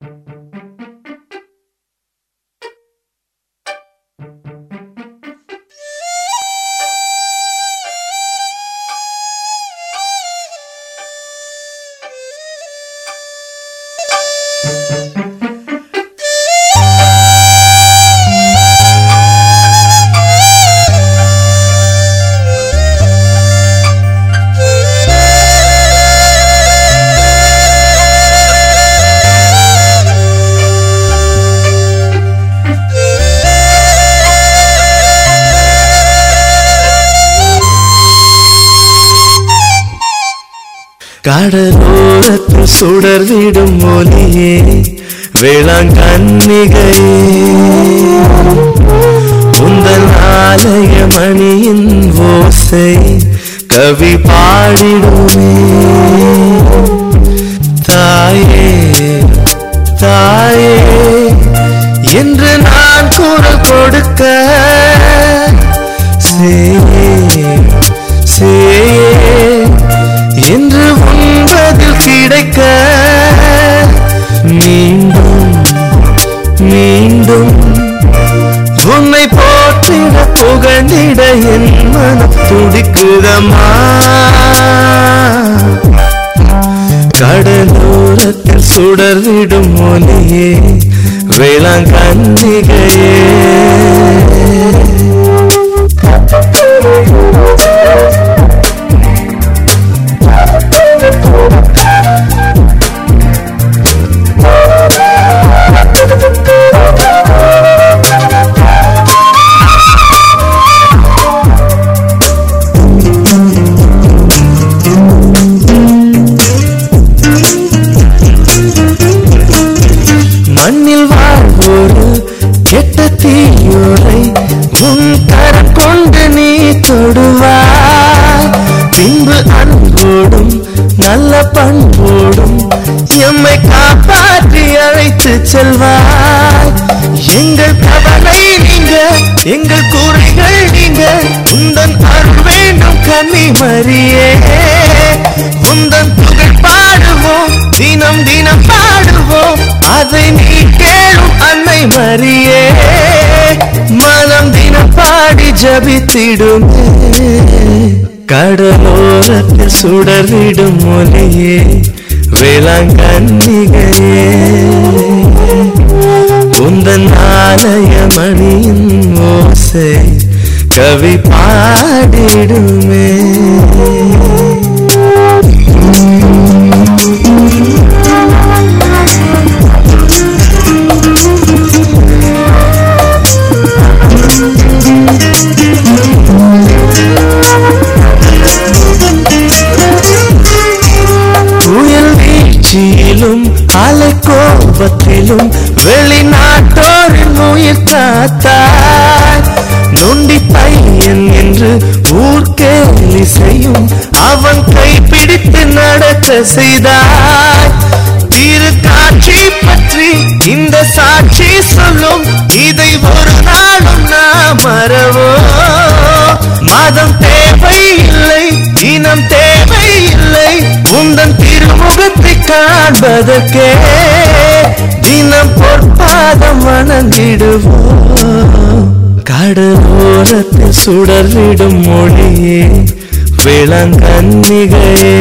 கடலோரத்தில் சுடர்விடும் ஒலியே வேளாங்கண்ணிகையே உந்தன் ஆலய மணியின் ஓசை கவி பாடிடுமே. தாயே தாயே என்று நான் குரல் கொடுக்க சேயே சேயே என்று உன்பதில் கிடைக்க மீண்டும் மீண்டும் உன்னை போற்றிட புகழ்ந்திட என் மனம் துடிக்குதம்மா. கடலோரத்தில் சுடர்விடும் ஒலியே வேளாங்கண்ணிகையே மண்ணில் வாழ்வோரு கெட்ட தீயோரை உன் கரம் கொண்டு நீ தொடுவாய். பின்பு அன்போடும் நல்ல பண்போடும் எம்மை காப்பாற்றி அழைத்து செல்வாய். எங்கள் கவலை நீங்க எங்கள் கூரைகள் நீங்க உந்தன் அருள் வேண்டும் கன்னி மரியே. உந்தன் புகழ் பாடுவோம் தினம் தினம் பாடுவோம் அதை நீ கேளும் அன்னை மரியே. மனம் தினம் பாடி ஜபித்திடுமே. கடலோரத்தில் சுடர்விடும் ஒலியே வேளாங்கண்ணிகையே உந்தன் ஆலய மணியின் ஓசை கவி பாடிடுமே. புயல் வீழ்ச்சியிலும் அலை கோபத்திலும் வெளிநாட்டோரின் உயிர் காத்தாய். நொண்டி பையன் என்று ஊர்கேலி செய்யும் அவன் கைப்பிடித்து நடக்க செய்தாய். திருக்காட்சி பற்றி இந்த சாட்சி சொல்லும் இதை ஒரு நாளும் நாம் மறவோம். மதம் தேவையில்லை இனம் தேவையில்லை உந்தன் திருமுகத்தை காண்பதற்கே தினம் பொற்பாதம் வணங்கிடுவோம். கடலோரத்தில் சுடர்விடும் மொழியே வேளாங்கண்ணிகையே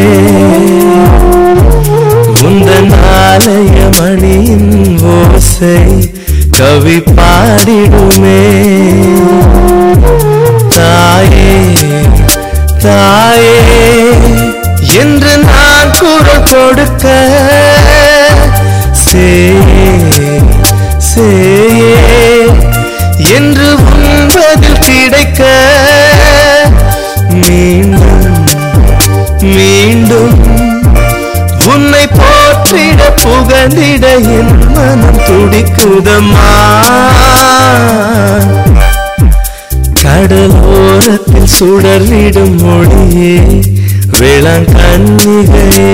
உந்தன் ஆலய மணியின் ஓசை கவி பாடிடுமே. தாயே தாயே என்று நான் குரல் கொடுக்க சேயே சேயே என்று உன்பதில் கிடைக்க மீண்டும் மீண்டும் உன்னை போற்றிட புகழ்ந்திட என் மனம் துடிக்குதம்மா. கடலோரத்தில் சுடர்விடும் மொழியே வேளாங்கண்ணிகையே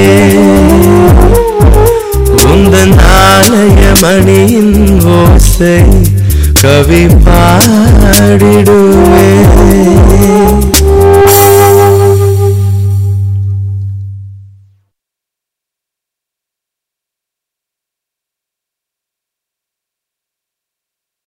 உந்தன் ஆலய மணியின் ஓசை கவி பாடிடுவே.